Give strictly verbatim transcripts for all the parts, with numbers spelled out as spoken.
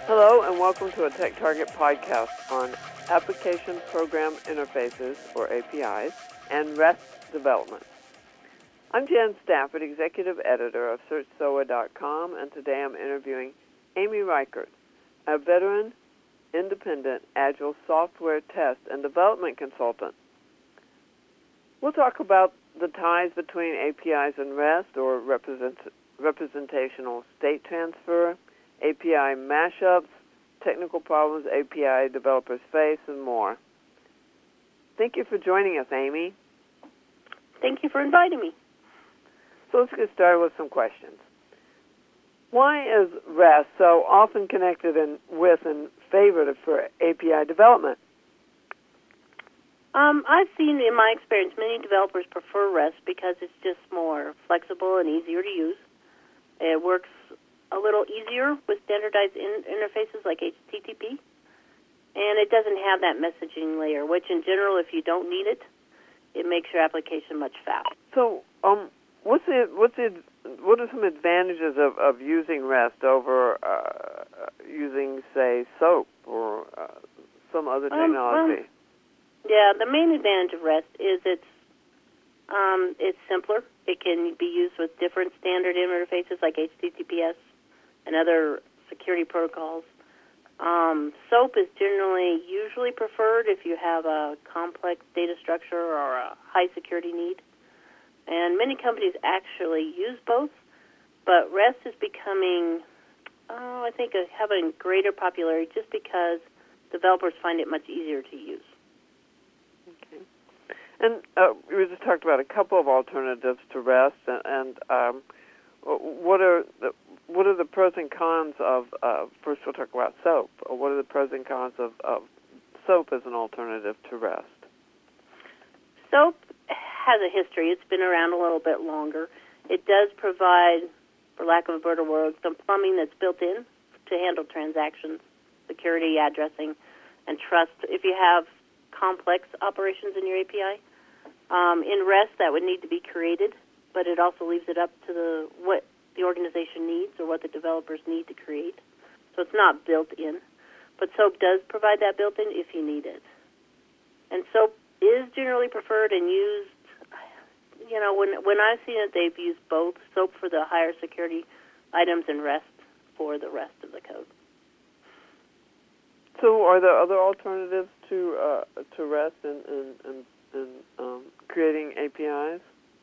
Hello and welcome to a Tech Target podcast on Application Program Interfaces, or A P Is, and REST development. I'm Jan Stafford, Executive Editor of Search S O A dot com, and today I'm interviewing Amy Reichert, a veteran, independent, agile software test and development consultant. We'll talk about the ties between A P Is and REST, or represent, representational state transfer, A P I mashups, technical problems A P I developers face, and more. Thank you for joining us, Amy. Thank you for inviting me. So let's get started with some questions. Why is REST so often connected in, with and favored for A P I development? Um, I've seen, in my experience, many developers prefer REST because it's just more flexible and easier to use. It works a little easier with standardized in- interfaces like H T T P, and it doesn't have that messaging layer, which in general, if you don't need it, it makes your application much faster. So, um, what's the what's the what are some advantages of, of using REST over uh, using, say, SOAP or uh, some other technology? Um, um, yeah, the main advantage of REST is it's um, it's simpler. It can be used with different standard interfaces like H T T P S and other security protocols. Um, SOAP is generally usually preferred if you have a complex data structure or a high security need. And many companies actually use both, but REST is becoming, oh, I think, having greater popularity just because developers find it much easier to use. Okay. And uh, we just talked about a couple of alternatives to REST, and, and um, what are the What are the pros and cons of, uh, first we'll talk about SOAP. What are the pros and cons of, of SOAP as an alternative to REST? SOAP has a history. It's been around a little bit longer. It does provide, for lack of a better word, some plumbing that's built in to handle transactions, security, addressing, and trust. If you have complex operations in your A P I, um, in REST that would need to be created, but it also leaves it up to the what the organization needs or what the developers need to create. So it's not built in. But SOAP does provide that built in if you need it. And SOAP is generally preferred and used, you know, when when I've seen it, they've used both SOAP for the higher security items and REST for the rest of the code. So are there other alternatives to uh, to REST in, in, in, in um, creating A P Is?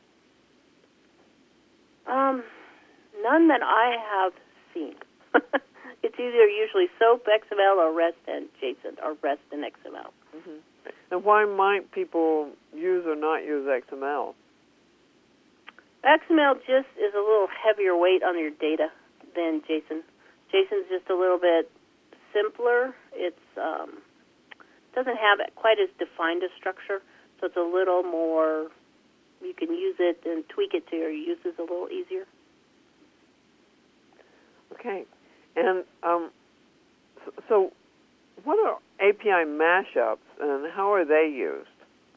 Um... None that I have seen. It's either usually SOAP, X M L, or REST and JSON, or REST and X M L. Mm-hmm. And why might people use or not use X M L? X M L just is a little heavier weight on your data than JSON. JSON is just a little bit simpler. It's um, doesn't have quite as defined a structure, so it's a little more, you can use it and tweak it to your uses a little easier. Okay, and um, so, so what are A P I mashups, and how are they used?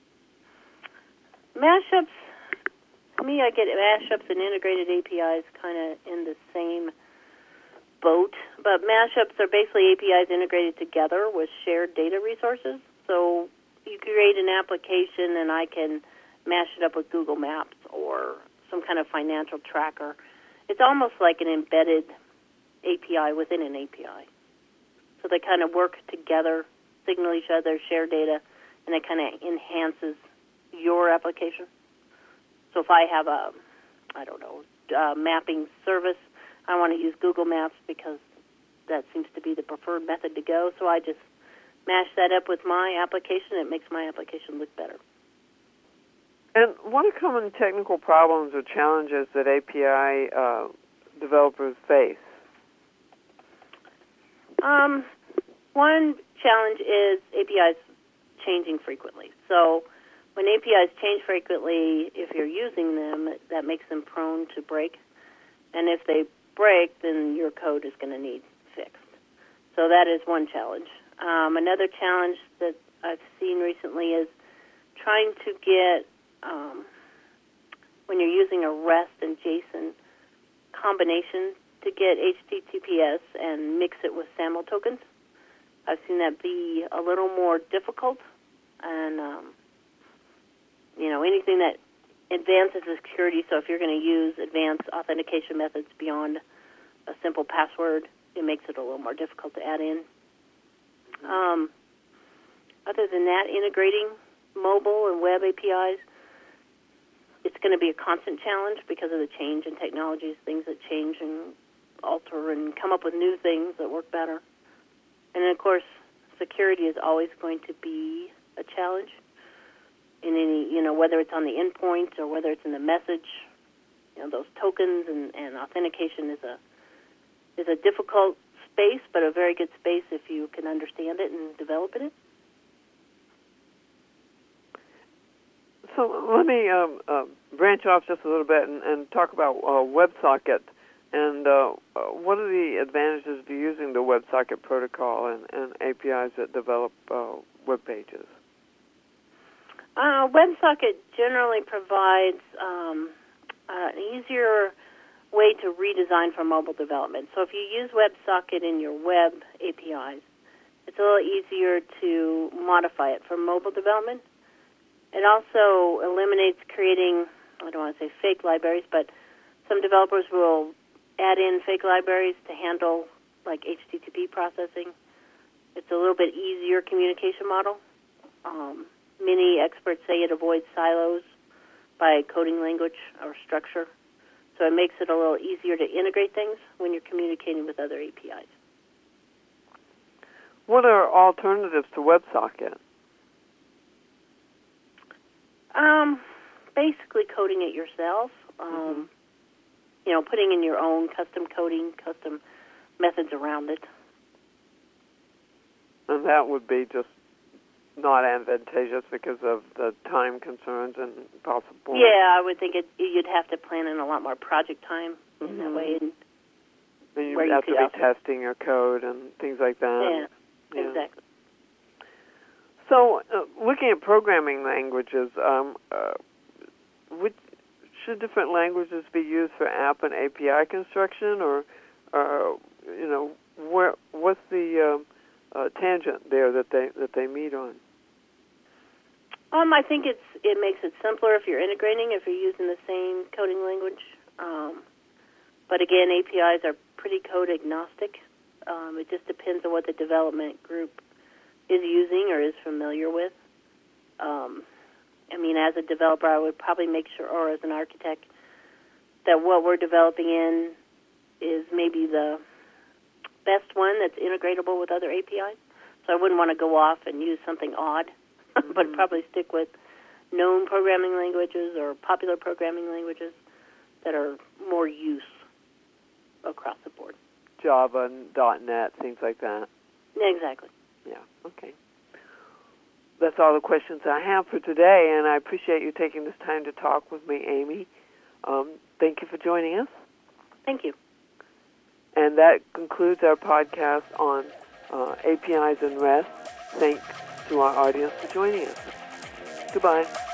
Mashups, to me, I get mashups and integrated A P Is kind of in the same boat, but mashups are basically A P Is integrated together with shared data resources. So you create an application, and I can mash it up with Google Maps or some kind of financial tracker. It's almost like an embedded A P I within an A P I. So they kind of work together, signal each other, share data, and it kind of enhances your application. So if I have a, I don't know, uh, mapping service, I want to use Google Maps because that seems to be the preferred method to go. So I just mash that up with my application. It makes my application look better. And what are common technical problems or challenges that A P I uh, developers face? Um, one challenge is A P Is changing frequently. So when A P Is change frequently, if you're using them, that makes them prone to break. And if they break, then your code is going to need fixed. So that is one challenge. Um, another challenge that I've seen recently is trying to get, um, when you're using a REST and JSON combination to get H T T P S and mix it with SAML tokens. I've seen that be a little more difficult, and um, you know, anything that advances the security. So if you're going to use advanced authentication methods beyond a simple password, it makes it a little more difficult to add in. Um, other than that, integrating mobile and web A P Is, it's going to be a constant challenge because of the change in technologies, things that change and alter and come up with new things that work better. And then, of course, security is always going to be a challenge in any, you know, whether it's on the endpoint or whether it's in the message. You know, those tokens and, and authentication is a is a difficult space, but a very good space if you can understand it and develop it. So let me um, uh, branch off just a little bit and, and talk about uh, WebSocket. And uh, what are the advantages to using the WebSocket protocol and, and A P Is that develop uh, web pages? Uh, WebSocket generally provides um, an easier way to redesign for mobile development. So if you use WebSocket in your web A P Is, it's a little easier to modify it for mobile development. It also eliminates creating, I don't want to say fake libraries, but some developers will add in fake libraries to handle like H T T P processing. It's a little bit easier communication model. Um, many experts say it avoids silos by coding language or structure. So it makes it a little easier to integrate things when you're communicating with other A P Is. What are alternatives to WebSocket? Um, basically coding it yourself. Um, mm-hmm. You know, putting in your own custom coding, custom methods around it. And that would be just not advantageous because of the time concerns and possible... Yeah, I would think it, you'd have to plan in a lot more project time in mm-hmm. that way. And, and you'd where have you to be also, testing your code and things like that. Yeah, yeah. exactly. So, uh, looking at programming languages, um, uh, which, should different languages be used for app and A P I construction, or, uh, you know, where, what's the uh, uh, tangent there that they that they meet on? Um, I think it's it makes it simpler if you're integrating, if you're using the same coding language. Um, but again, A P Is are pretty code agnostic. Um, it just depends on what the development group is using or is familiar with. Um, I mean, as a developer, I would probably make sure, or as an architect, that what we're developing in is maybe the best one that's integratable with other A P Is. So I wouldn't want to go off and use something odd, mm-hmm. but probably stick with known programming languages or popular programming languages that are more use across the board. Java and .NET, things like that. Exactly. Yeah, okay. That's all the questions I have for today, and I appreciate you taking this time to talk with me, Amy. Um, thank you for joining us. Thank you. And that concludes our podcast on uh, A P Is and REST. Thanks to our audience for joining us. Goodbye.